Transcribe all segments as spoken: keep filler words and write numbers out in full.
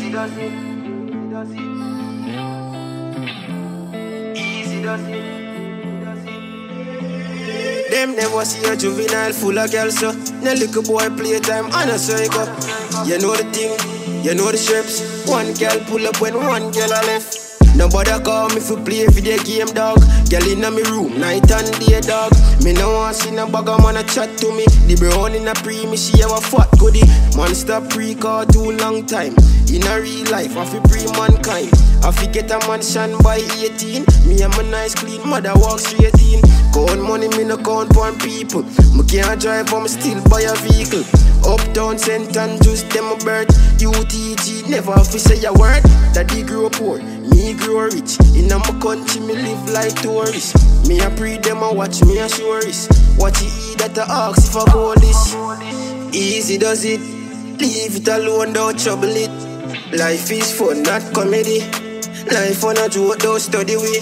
Easy does it, does it. Easy does it, does it. Them never see a juvenile full of girls, so no little boy playtime and a cycle. You know the thing, you know the shapes. One girl pull up when one girl a left. Nobody call me for play video game, dog. Girl inna me room, night and day, dog. Me no want see no bugger man a chat to me. The brown in a pre, me she have a fat goodie. Man stop pre-call too long time. In a real life, I fi pre-mankind. I fi get a mansion by eighteen. Me and my nice clean mother walk straight in. Count money, me no count on people. Me can't drive, but me still buy a vehicle. Uptown, Saint Andrews, them a birth. U T G, never have to say a word. Daddy grew poor, me grow rich. In a my country, me live like tourist. Me a pre them a watch me a tourist. What you eat that a ask if I go this. Easy does it, leave it alone, don't trouble it. Life is fun, not comedy. Life on a joke, don't study with.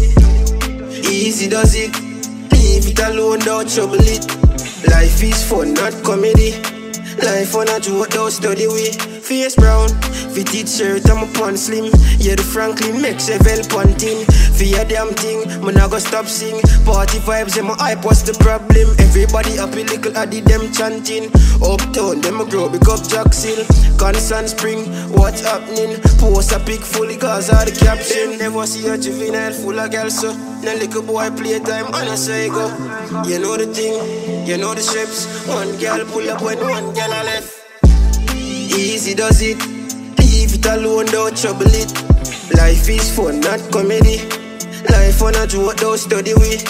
Easy does it, leave it alone, don't trouble it. Life is fun, not comedy. Life on a joke, don't study with. Face brown, fitted shirt, I'm a pan slim. Yeah, the Franklin makes a well panting. For your damn thing, man I go stop sing. Party vibes in my hype, what's the problem? Everybody happy, little addy them chanting. Uptown, them a grow, big up Jackson. Constant Spring, what's happening? Post a pic fully, cause all the caption. Never see a juvenile full of girls, so no little boy playtime, and I say go. You know the thing, you know the shapes. One girl pull up when one girl a left. Easy does it, leave it alone, don't trouble it. Life is fun, not comedy. Life on a joke, don't study with.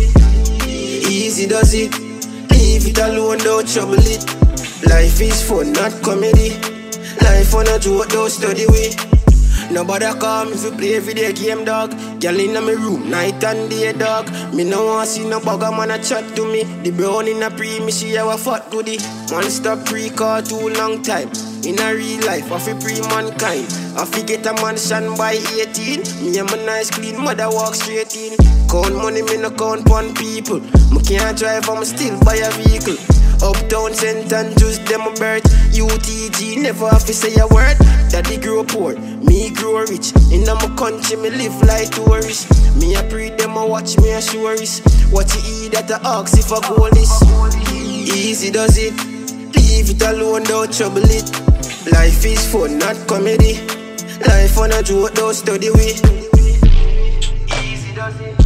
Easy does it, leave it alone, don't trouble it. Life is fun, not comedy. Life on a joke, don't study with. Nobody call me fi play video game, dog. Girl inna me room, night and day, dog. Me no want see no bugger man a chat to me. The brown in a pre, me she have a fat goodie. Man stop pre-call too long time. In a real life, I fi pre-mankind. I fi get a mansion by eighteen. Me and my nice clean mother walk straight in. Count money, me no count on people. Me can't drive, I'ma still buy a vehicle. Uptown, Saint Andrews, them a birth. U T G, never have to say a word. Daddy grow poor, me grow rich. In my country, me live like tourist. Me a pre them a watch me a tourist. What you eat that a ask if I go this. Easy does it, leave it alone, don't trouble it. Life is fun, not comedy. Life on a joke, don't study with. Easy does it.